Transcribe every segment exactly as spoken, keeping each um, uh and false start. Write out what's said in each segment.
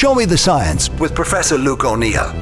Show Me the Science with Professor Luke O'Neill.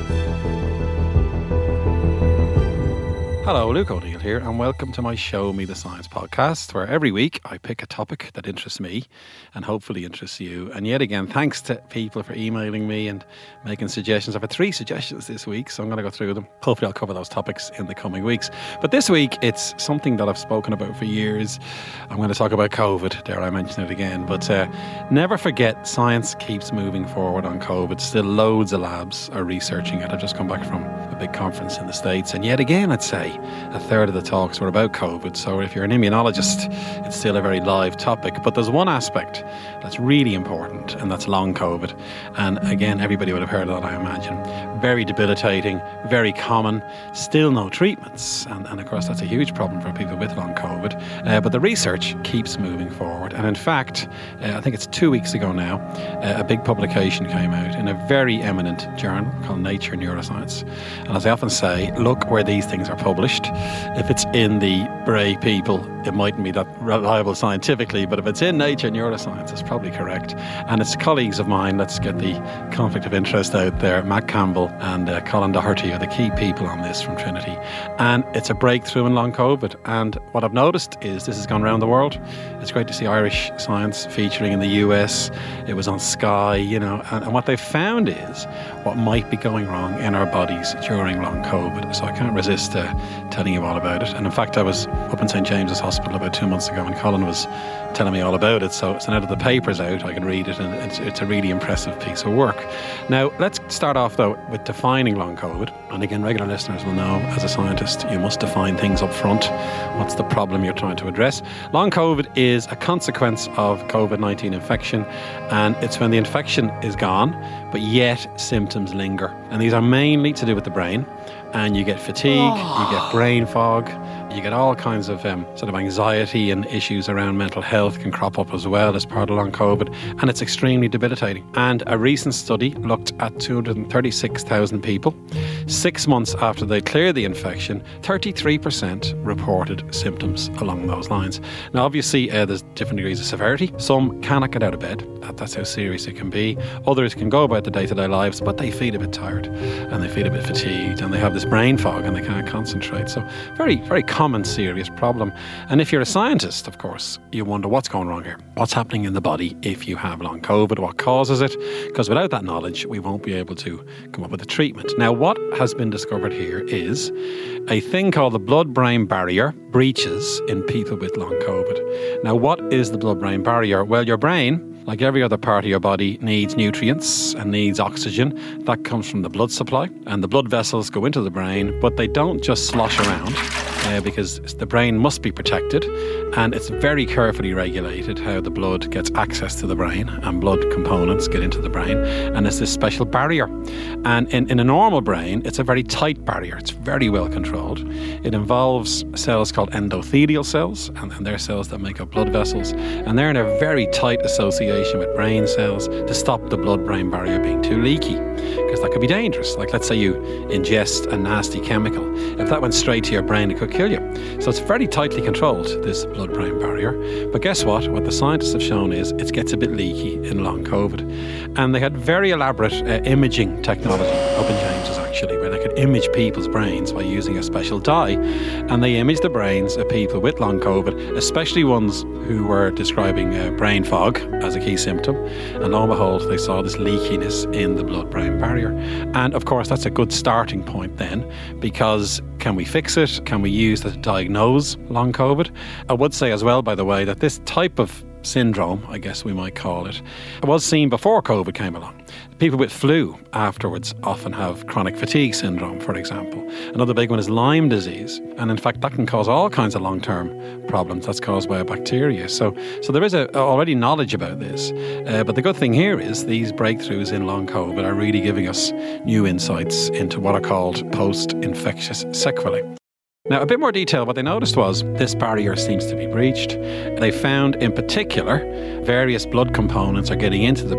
Hello, Luke O'Neill here, and welcome to my Show Me the Science podcast, where every week I pick a topic that interests me and hopefully interests you. And yet again, thanks to people for emailing me and making suggestions. I've had three suggestions this week, so I'm going to go through them. Hopefully I'll cover those topics in the coming weeks. But this week, it's something that I've spoken about for years. I'm going to talk about COVID, dare I mention it again. But uh, never forget, science keeps moving forward on COVID. Still loads of labs are researching it. I've just come back from a big conference in the States, and yet again, I'd say, a third of the talks were about COVID. So if you're an immunologist, it's still a very live topic. But there's one aspect that's really important, and that's long COVID. And again, everybody would have heard of that, I imagine. Very debilitating, very common, still no treatments. And, and of course, that's a huge problem for people with long COVID. Uh, but the research keeps moving forward. And in fact, uh, I think it's two weeks ago now, uh, a big publication came out in a very eminent journal called Nature Neuroscience. And as I often say, look where these things are published. If it's in the Bray people, it mightn't be that reliable scientifically, but if it's in Nature Neuroscience, it's probably correct. And it's colleagues of mine, let's get the conflict of interest out there, Matt Campbell and uh, Colin Doherty are the key people on this from Trinity. And it's a breakthrough in long COVID. And what I've noticed is this has gone around the world. It's great to see Irish science featuring in the U S. It was on Sky, you know, and, and what they've found is what might be going wrong in our bodies during long COVID. So I can't resist uh, telling you all about it. And in fact, I was up in Saint James's Hospital about two months ago and Colin was telling me all about it. So, so now that the paper's out, I can read it, and it's, it's a really impressive piece of work. Now, let's start off though with defining long COVID. And again, regular listeners will know, as a scientist, you must define things up front. What's the problem you're trying to address? Long COVID is a consequence of COVID nineteen infection, and it's when the infection is gone, but yet symptoms linger. And these are mainly to do with the brain. And you get fatigue, oh. you get brain fog, you get all kinds of um, sort of anxiety, and issues around mental health can crop up as well as part of long COVID, and it's extremely debilitating. And a recent study looked at two hundred thirty-six thousand people. Six months after they cleared the infection, thirty-three percent reported symptoms along those lines. Now, obviously, uh, there's different degrees of severity. Some cannot get out of bed. That's how serious it can be. Others can go about their day-to-day lives, but they feel a bit tired, and they feel a bit fatigued, and they have this brain fog, and they can't concentrate. So very, very common, serious problem. And if you're a scientist, of course, you wonder what's going wrong here. What's happening in the body if you have long COVID? What causes it? Because without that knowledge, we won't be able to come up with a treatment. Now, what has been discovered here is a thing called the blood-brain barrier breaches in people with long COVID. Now, what is the blood-brain barrier? Well, your brain, like every other part of your body, needs nutrients and needs oxygen. That comes from the blood supply, and the blood vessels go into the brain, but they don't just slosh around. Uh, because the brain must be protected, and it's very carefully regulated how the blood gets access to the brain, and blood components get into the brain, and it's this special barrier. And in, in a normal brain, it's a very tight barrier. It's very well controlled. It involves cells called endothelial cells, and, and they're cells that make up blood vessels, and they're in a very tight association with brain cells to stop the blood-brain barrier being too leaky, because that could be dangerous. Like, let's say you ingest a nasty chemical. If that went straight to your brain, it could kill you. So it's very tightly controlled, this blood-brain barrier. But guess what? What the scientists have shown is it gets a bit leaky in long COVID. And they had very elaborate uh, imaging technology up in James's, actually, where they could image people's brains by using a special dye. And they imaged the brains of people with long COVID, especially ones who were describing uh, brain fog as a key symptom. And lo and behold, they saw this leakiness in the blood-brain barrier. And of course, that's a good starting point then, because can we fix it? Can we use that to diagnose long COVID? I would say as well, by the way, that this type of syndrome, I guess we might call it, was seen before COVID came along. People with flu afterwards often have chronic fatigue syndrome, for example. Another big one is Lyme disease. And in fact, that can cause all kinds of long-term problems. That's caused by a bacteria. So so there is a, already knowledge about this. Uh, but the good thing here is these breakthroughs in long COVID are really giving us new insights into what are called post-infectious sequelae. Now, a bit more detail, what they noticed was this barrier seems to be breached. They found, in particular, various blood components are getting into the brain,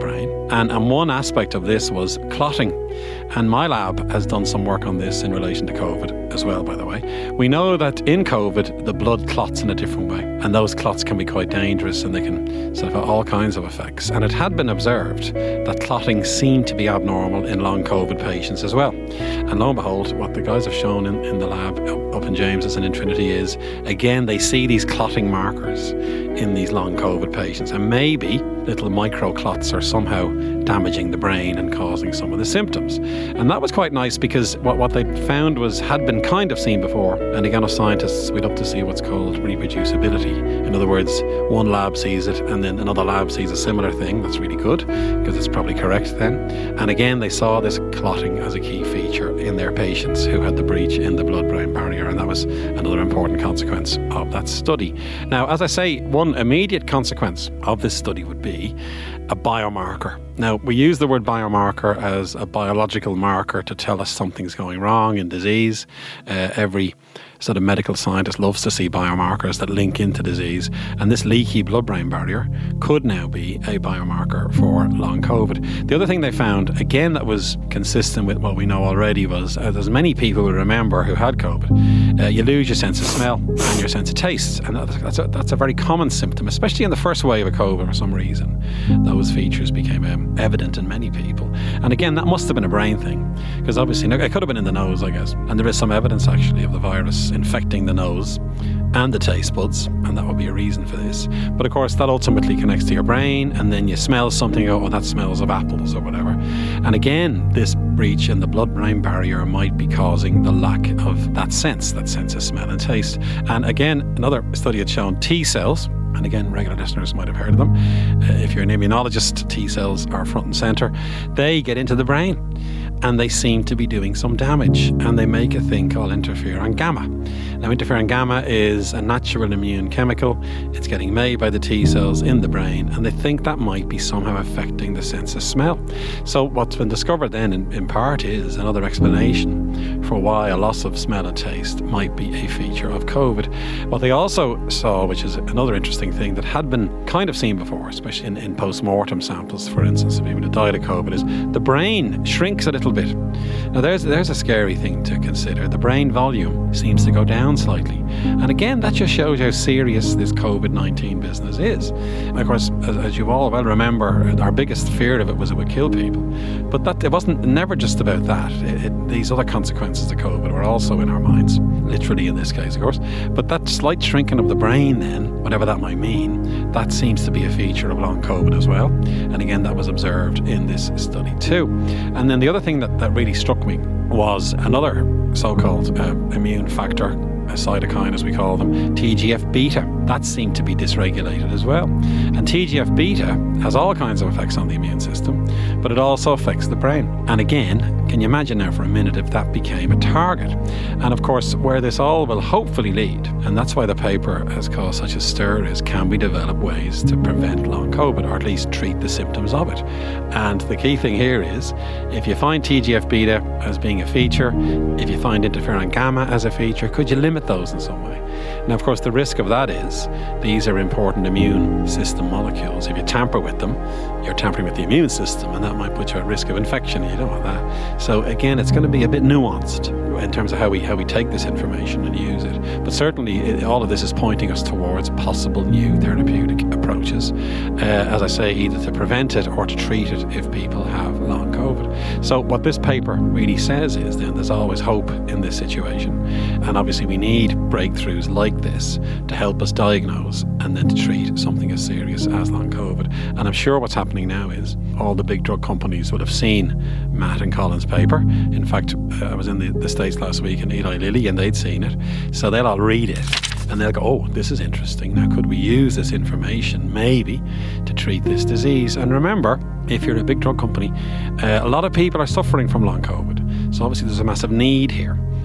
And, and one aspect of this was clotting. And my lab has done some work on this in relation to COVID as well, by the way. We know that in COVID, the blood clots in a different way. And those clots can be quite dangerous and they can sort of have all kinds of effects. And it had been observed that clotting seemed to be abnormal in long COVID patients as well. And lo and behold, what the guys have shown in, in the lab up in James's and in Trinity is, again, they see these clotting markers in these long COVID patients. And maybe little micro clots are somehow damaging the brain and causing some of the symptoms. And that was quite nice because what, what they found was had been kind of seen before. And again, as scientists, we'd love to see what's called reproducibility. In other words, one lab sees it and then another lab sees a similar thing. That's really good because it's probably correct then. And again, they saw this clotting as a key feature in their patients who had the breach in the blood-brain barrier. And that was another important consequence of that study. Now, as I say, one immediate consequence of this study would be a biomarker. Now, we use the word biomarker as a biological marker to tell us something's going wrong in disease. Uh, every sort of medical scientist loves to see biomarkers that link into disease. And this leaky blood-brain barrier could now be a biomarker for long COVID. The other thing they found, again, that was consistent with what we know already was, as, as many people will remember who had COVID, uh, you lose your sense of smell and your sense of taste. And that's, that's, a, that's a very common symptom, especially in the first wave of COVID for some reason. Those features became um, evident in many people. And again, that must have been a brain thing, because obviously, no, it could have been in the nose, I guess. And there is some evidence actually of the virus infecting the nose and the taste buds, and that would be a reason for this. But of course, that ultimately connects to your brain, and then you smell something, oh, that smells of apples or whatever. And again, this breach in the blood-brain barrier might be causing the lack of that sense, that sense of smell and taste. And again, another study had shown T cells, and again, regular listeners might have heard of them. Uh, if you're an immunologist, T cells are front and centre. They get into the brain and they seem to be doing some damage, and they make a thing called interferon gamma. Now, interferon gamma is a natural immune chemical. It's getting made by the T cells in the brain, and they think that might be somehow affecting the sense of smell. So what's been discovered then in, in part is another explanation for why a loss of smell and taste might be a feature of COVID. What they also saw, which is another interesting thing that had been kind of seen before, especially in, in post-mortem samples, for instance, of people who died of COVID, is the brain shrinks a little bit. Now there's there's a scary thing to consider. The brain volume seems to go down slightly. And again, that just shows how serious this COVID nineteen business is. And of course, as, as you all well remember, our biggest fear of it was it would kill people. But that it wasn't never just about that. It, it, these other consequences of COVID were also in our minds, literally in this case, of course. But that slight shrinking of the brain then, whatever that might mean, that seems to be a feature of long COVID as well. And again, that was observed in this study too. And then the other thing that, that really struck me was another so-called uh, immune factor, a cytokine as we call them, T G F beta. That seemed to be dysregulated as well. And T G F beta has all kinds of effects on the immune system, but it also affects the brain. And again, can you imagine now for a minute if that became a target? And of course, where this all will hopefully lead, and that's why the paper has caused such a stir, is can we develop ways to prevent long COVID, or at least treat the symptoms of it? And the key thing here is, if you find T G F beta as being a feature, if you find interferon gamma as a feature, could you limit those in some way? Now, of course, the risk of that is these are important immune system molecules. If you tamper with them, you're tampering with the immune system, and that might put you at risk of infection. You don't want that. So again, it's going to be a bit nuanced in terms of how we how we take this information and use it. But certainly, it, all of this is pointing us towards possible new therapeutic approaches, uh, as I say, either to prevent it or to treat it if people have long COVID. So what this paper really says is then there's always hope in this situation, and obviously we need breakthroughs like this to help us diagnose and then to treat something as serious as long COVID. And I'm sure what's happening now is all the big drug companies would have seen Matt and Colin's paper. In fact, uh, I was in the, the States last week in Eli Lilly and they'd seen it. So they'll all read it and they'll go, oh, this is interesting. Now, could we use this information maybe to treat this disease? And remember, if you're a big drug company, uh, a lot of people are suffering from long COVID. So obviously there's a massive need here.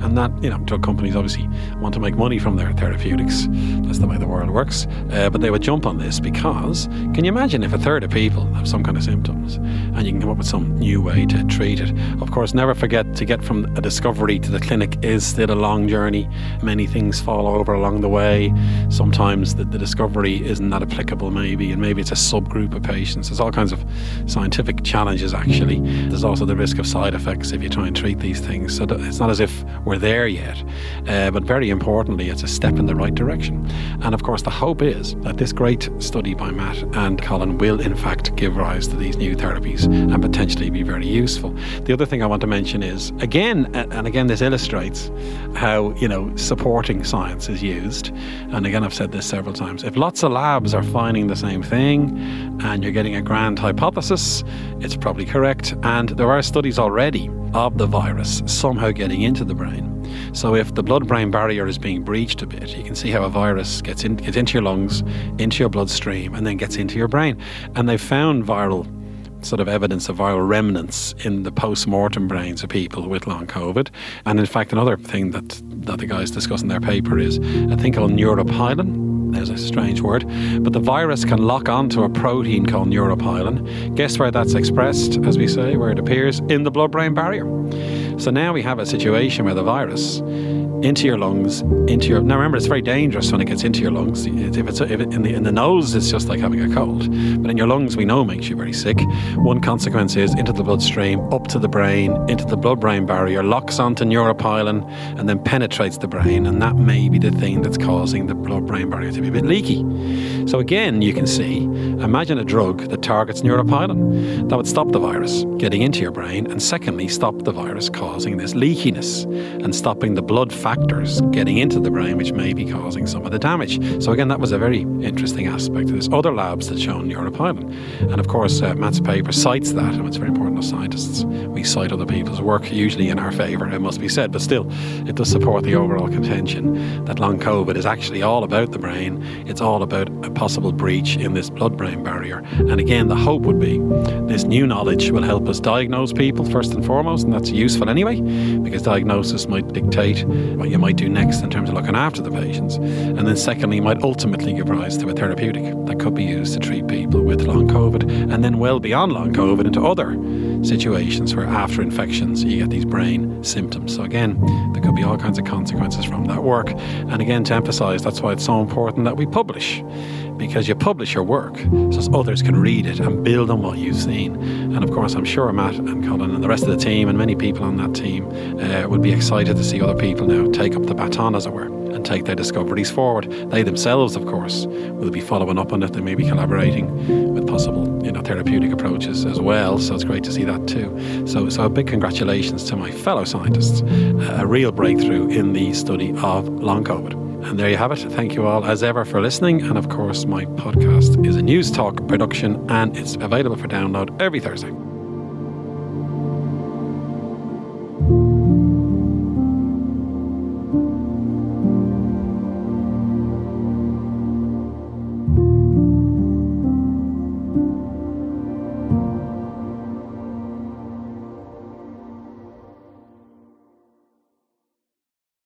And that, you know, drug companies obviously want to make money from their therapeutics. That's the way the world works. Uh, but they would jump on this because, can you imagine if a third of people have some kind of symptoms and you can come up with some new way to treat it? Of course, never forget, to get from a discovery to the clinic is still a long journey. Many things fall over along the way. Sometimes the, the discovery isn't that applicable maybe, and maybe it's a subgroup of patients. There's all kinds of scientific challenges actually. There's also the risk of side effects if you try and treat these things. So it's not as if we're there yet. Uh, but very importantly, it's a step in the right direction. And of course, the hope is that this great study by Matt and Colin will in fact give rise to these new therapies and potentially be very useful. The other thing I want to mention is, again, and again, this illustrates how, you know, supporting science is used. And again, I've said this several times. If lots of labs are finding the same thing and you're getting a grand hypothesis, it's probably correct. And there are studies already of the virus somehow getting into the brain. So if the blood-brain barrier is being breached a bit, you can see how a virus gets, in, gets into your lungs, into your bloodstream, and then gets into your brain. And they've found viral sort of evidence of viral remnants in the post-mortem brains of people with long COVID. And in fact, another thing that, that the guys discuss in their paper is a thing called neuropilin. There's a strange word, but the virus can lock onto a protein called neuropilin. Guess where that's expressed, as we say, where it appears? In the blood-brain barrier. So now we have a situation where the virus into your lungs, into your... Now remember, it's very dangerous when it gets into your lungs. If it's if it, in the in the nose, it's just like having a cold. But in your lungs, we know makes you very sick. One consequence is into the bloodstream, up to the brain, into the blood-brain barrier, locks onto neuropilin, and then penetrates the brain. And that may be the thing that's causing the blood-brain barrier to be a bit leaky. So again, you can see, imagine a drug that targets neuropilin. That would stop the virus getting into your brain, and secondly, stop the virus causing this leakiness and stopping the blood factors getting into the brain, which may be causing some of the damage. So again, that was a very interesting aspect. There's other labs that show neuropilin. And of course, uh, Matt's paper cites that, and it's very important as scientists. We cite other people's work, usually in our favour, it must be said, but still, it does support the overall contention that long COVID is actually all about the brain. It's all about a possible breach in this blood-brain barrier. And again, the hope would be this new knowledge will help us diagnose people first and foremost, and that's useful anyway, because diagnosis might dictate what you might do next in terms of looking after the patients. And then secondly, might ultimately give rise to a therapeutic that could be used to treat people with long COVID, and then well beyond long COVID into other situations where after infections you get these brain symptoms. So again, there could be all kinds of consequences from that work. And again, to emphasise, that's why it's so important that we publish, because you publish your work so others can read it and build on what you've seen. And of course, I'm sure Matt and Colin and the rest of the team and many people on that team uh, would be excited to see other people now take up the baton, as it were, and take their discoveries forward. They themselves, of course, will be following up on it. They may be collaborating with possible, you know, therapeutic approaches as well. So it's great to see that too. So, so a big congratulations to my fellow scientists. Uh, a real breakthrough in the study of long COVID. And there you have it. Thank you all as ever for listening. And of course, my podcast is a News Talk production and it's available for download every Thursday.